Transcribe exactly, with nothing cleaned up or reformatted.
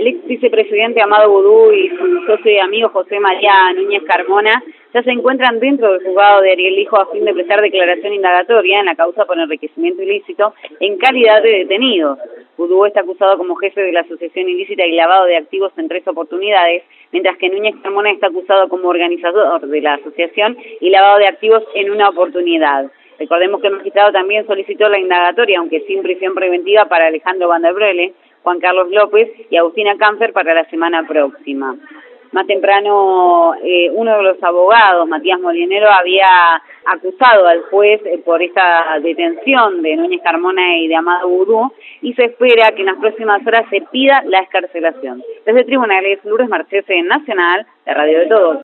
ex vicepresidente Amado Boudou y su socio y amigo José María Núñez Carmona ya se encuentran dentro del juzgado de Ariel Hijo a fin de prestar declaración indagatoria en la causa por enriquecimiento ilícito en calidad de detenidos. Boudou está acusado como jefe de la asociación ilícita y lavado de activos en tres oportunidades, mientras que Núñez Carmona está acusado como organizador de la asociación y lavado de activos en una oportunidad. Recordemos que el magistrado también solicitó la indagatoria, aunque sin prisión preventiva, para Alejandro Van der Brele, Juan Carlos López y Agustina Cáncer para la semana próxima. Más temprano, eh, uno de los abogados, Matías Molinero, había acusado al juez eh, por esta detención de Núñez Carmona y de Amado Boudou, y se espera que en las próximas horas se pida la excarcelación. Desde Tribunales, Lourdes Marchese, Nacional, de Radio de Todos.